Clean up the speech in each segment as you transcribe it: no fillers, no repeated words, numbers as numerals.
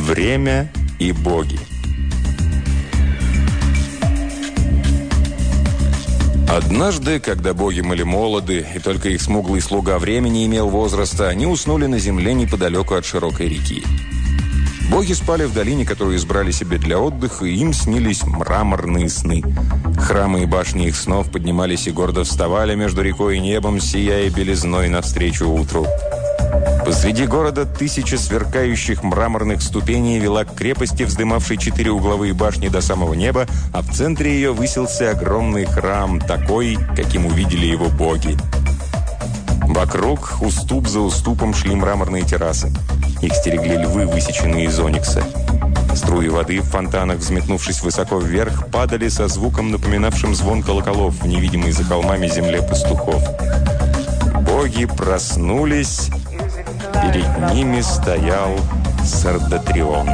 Время и боги. Однажды, когда боги были молоды, и только их смуглый слуга времени имел возраста, они уснули на земле неподалеку от широкой реки. Боги спали в долине, которую избрали себе для отдыха, и им снились мраморные сны. Храмы и башни их снов поднимались и гордо вставали между рекой и небом, сияя белизной навстречу утру. Посреди города 1000 сверкающих мраморных ступеней вела к крепости, вздымавшей 4 угловые башни до самого неба, а в центре ее высился огромный храм, такой, каким увидели его боги. Вокруг, уступ за уступом, шли мраморные террасы. Их стерегли львы, высеченные из оникса. Струи воды в фонтанах, взметнувшись высоко вверх, падали со звуком, напоминавшим звон колоколов в невидимой за холмами земле пастухов. Боги проснулись. Перед ними стоял Сардатрион.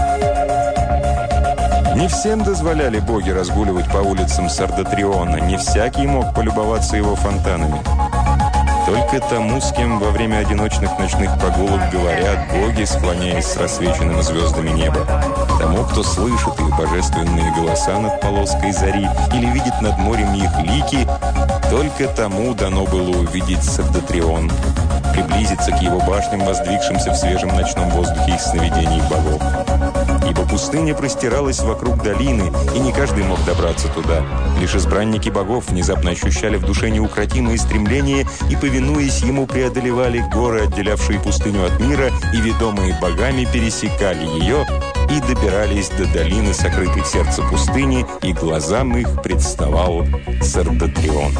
Не всем дозволяли боги разгуливать по улицам Сардатриона, не всякий мог полюбоваться его фонтанами. Только тому, с кем во время одиночных ночных прогулок говорят боги, склоняясь с рассвеченным звездами неба. Тому, кто слышит их божественные голоса над полоской зари или видит над морем их лики, только тому дано было увидеть Сардатрион, приблизиться к его башням, воздвигшимся в свежем ночном воздухе из сновидений богов. Ибо пустыня простиралась вокруг долины, и не каждый мог добраться туда. Лишь избранники богов внезапно ощущали в душе неукротимые стремления и, повинуясь ему, преодолевали горы, отделявшие пустыню от мира, и, ведомые богами, пересекали ее и добирались до долины, сокрытой в сердце пустыни, и глазам их представал Сардатрион.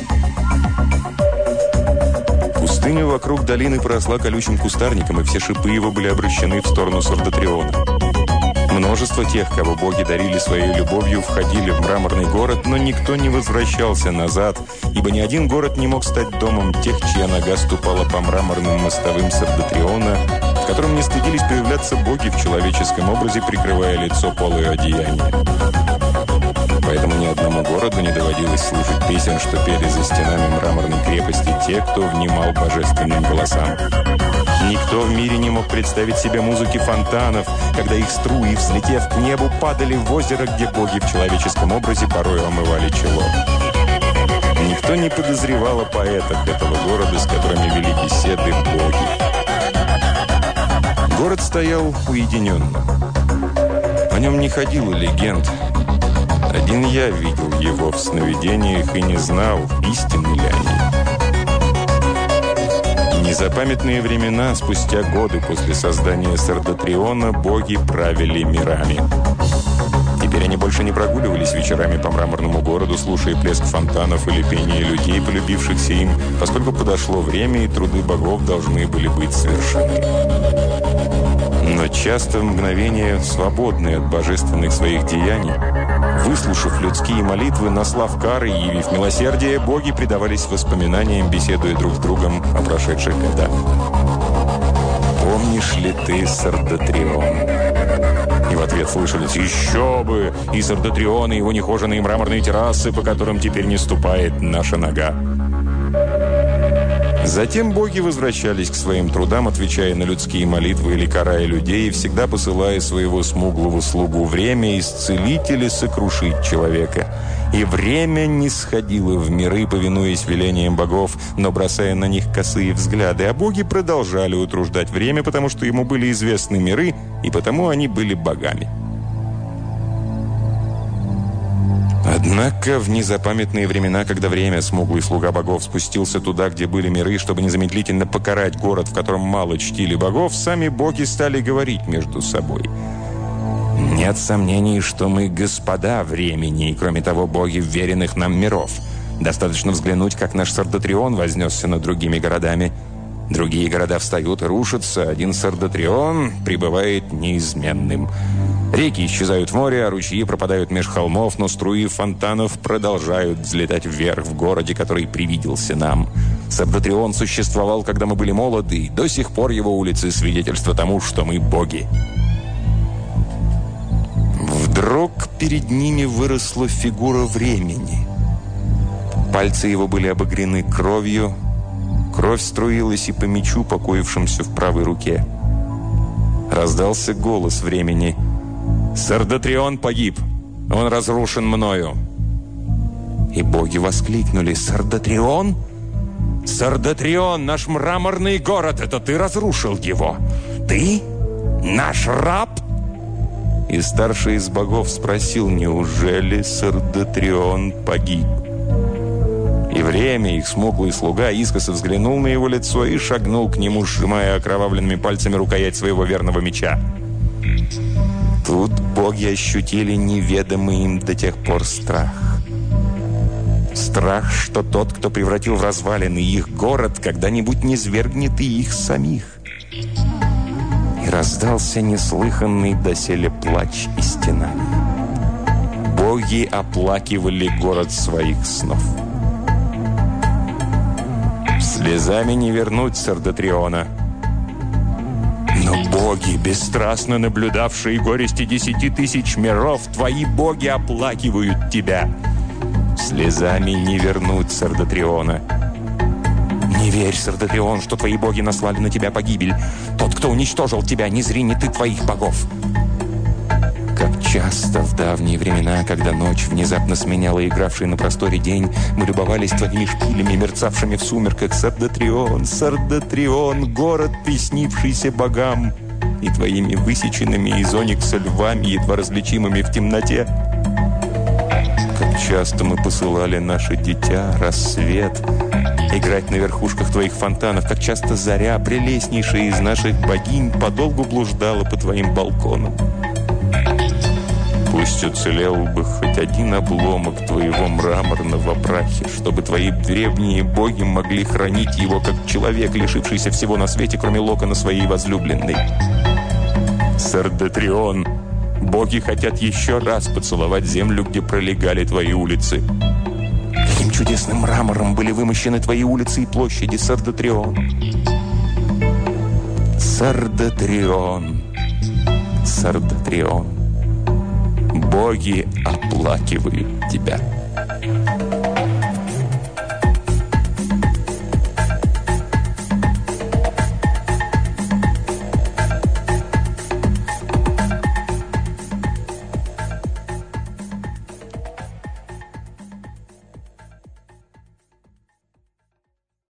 Пустыня вокруг долины поросла колючим кустарником, и все шипы его были обращены в сторону Сардатриона. Множество тех, кого боги дарили своей любовью, входили в мраморный город, но никто не возвращался назад, ибо ни один город не мог стать домом тех, чья нога ступала по мраморным мостовым Сардатриона, в котором не стыдились появляться боги в человеческом образе, прикрывая лицо полою одеяния. Поэтому ни одному городу не доводилось слушать песен, что пели за стенами мраморной крепости те, кто внимал божественным голосам. Никто в мире не мог представить себе музыки фонтанов, когда их струи, взлетев к небу, падали в озеро, где боги в человеческом образе порой омывали чело. Никто не подозревал о поэтах этого города, с которыми вели беседы боги. Город стоял уединенно. О нем не ходило легенд. Один я видел его в сновидениях и не знал, истинны ли они. Незапамятные времена, спустя годы после создания Сардатриона, боги правили мирами. Теперь они больше не прогуливались вечерами по мраморному городу, слушая плеск фонтанов или пение людей, полюбившихся им, поскольку подошло время, и труды богов должны были быть совершены. Но часто в мгновение, свободные от божественных своих деяний, выслушав людские молитвы, наслав кары и явив милосердие, боги предавались воспоминаниям, беседуя друг с другом о прошедших годах. «Помнишь ли ты Сардатрион?» И в ответ слышались: «Еще бы! И Сардатрион, и его нехоженные мраморные террасы, по которым теперь не ступает наша нога». Затем боги возвращались к своим трудам, отвечая на людские молитвы или карая людей, и всегда посылая своего смуглого слугу время исцелить или сокрушить человека. И время не сходило в миры, повинуясь велениям богов, но бросая на них косые взгляды, а боги продолжали утруждать время, потому что ему были известны миры, и потому они были богами. Однако в незапамятные времена, когда время, смуглый слуга богов, спустился туда, где были миры, чтобы незамедлительно покарать город, в котором мало чтили богов, сами боги стали говорить между собой: «Нет сомнений, что мы господа времени, и, кроме того, боги вверенных нам миров. Достаточно взглянуть, как наш Сардатрион вознесся над другими городами. Другие города встают и рушатся, один Сардатрион пребывает неизменным. Реки исчезают в море, а ручьи пропадают меж холмов, но струи фонтанов продолжают взлетать вверх в городе, который привиделся нам. Сардатрион существовал, когда мы были молоды, и до сих пор его улицы свидетельство тому, что мы боги». Вдруг перед ними выросла фигура времени. Пальцы его были обогрены кровью, кровь струилась и по мечу, покоившемуся в правой руке. Раздался голос времени. «Сардатрион погиб. Он разрушен мною». И боги воскликнули: «Сардатрион? Сардатрион, наш мраморный город, это ты разрушил его? Ты? Наш раб?» И старший из богов спросил: «Неужели Сардатрион погиб?» И время, их смуглый слуга, искоса взглянул на его лицо и шагнул к нему, сжимая окровавленными пальцами рукоять своего верного меча. Тут боги ощутили неведомый им до тех пор страх. Страх, что тот, кто превратил в развалины их город, когда-нибудь низвергнет и их самих. И раздался неслыханный доселе плач и стенание. Боги оплакивали город своих снов. Слезами не вернуть Сардатриона. Но боги, бесстрастно наблюдавшие горести 10 тысяч миров, твои боги оплакивают тебя. Слезами не вернуть Сардатриона. Не верь, Сардатрион, что твои боги наслали на тебя погибель. Тот, кто уничтожил тебя, не зринет и твоих богов. Как часто в давние времена, когда ночь внезапно сменяла игравший на просторе день, мы любовались твоими шпилями, мерцавшими в сумерках. Сардатрион, Сардатрион, город, приснившийся богам, и твоими высеченными из оникса львами, едва различимыми в темноте. Как часто мы посылали наше дитя, рассвет, играть на верхушках твоих фонтанов. Как часто заря, прелестнейшая из наших богинь, подолгу блуждала по твоим балконам. Пусть уцелел бы хоть один обломок твоего мраморного прахи, чтобы твои древние боги могли хранить его, как человек, лишившийся всего на свете, кроме локона своей возлюбленной. Сардатрион, боги хотят еще раз поцеловать землю, где пролегали твои улицы. Каким чудесным мрамором были вымощены твои улицы и площади, Сардатрион. Сардатрион, Сардатрион. Боги оплакивают тебя.